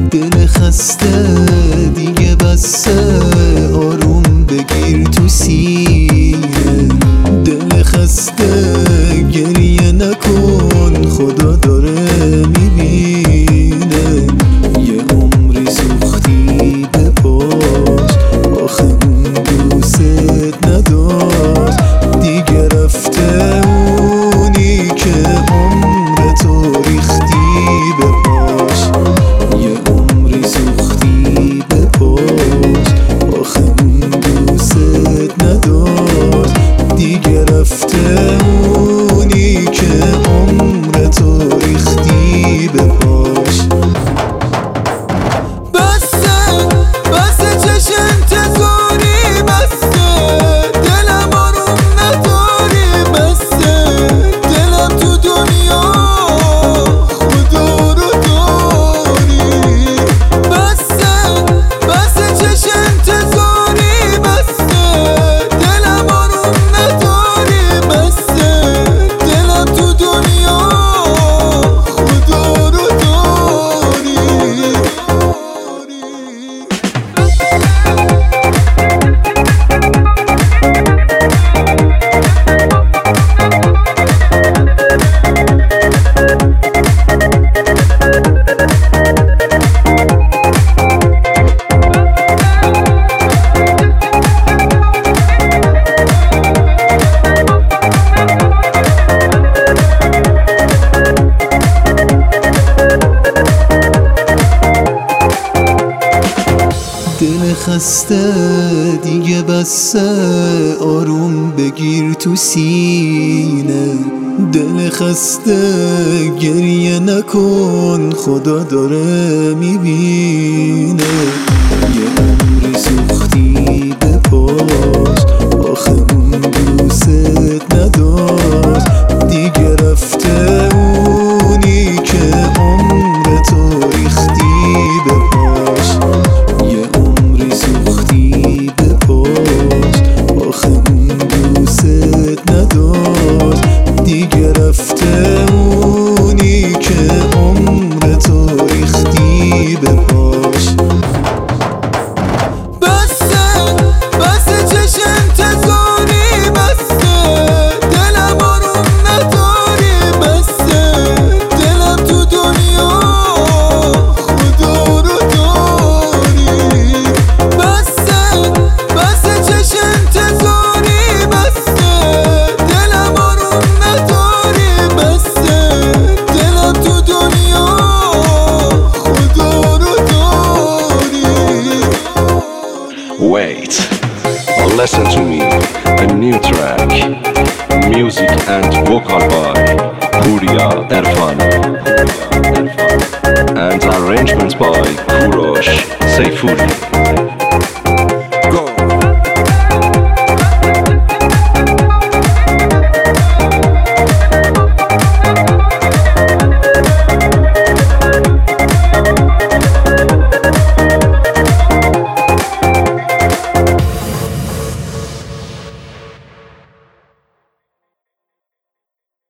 دل خسته دیگه بسه، آروم بگیر تو سینه. دل خسته گریه نکن، خدا داره میبینه. یه عمری سوختی به پاش، آخه اون دوست نداشت. دیگه رفته اونی که عمرتو ریختی به پاش. یه عمری سوختی به پاش، آخه اون دوست نداشت. دیگه رفته اونی که عمرتو ریختی به پاش. بسه چش انتظاری، بسه دلم آروم نداری. بسه دلم تو دنیا خدا رو داری. بسه چش انتظاری، بسه دلم آروم نداری. بسه دلم تو دنیا خدا رو داری. دل خسته دیگه بسه، آروم بگیر تو سینه. دل خسته گریه نکن، خدا داره میبینه. یه عمری سوختی به پاش، آخه اون دوست نداشت. دیگه رفته اونی که عمرتو ریختی به پاش. یه عمری سوختی به پاش، آخه اون دوست نداشت. دیگه رفته اونی که عمرتو ریختی به پاش. بسه چش انتظاری، بسه دلم آروم نداری. بسه دلم تو دنیا خدا رو داری. بسه چش انتظاری، بسه دلم آروم نداری. بسه دلم تو دنیا خدا رو داری. Wait, listen to me, a new track, music and vocal by Huria Erfan, and arrangements by Kurosh Seyfuri.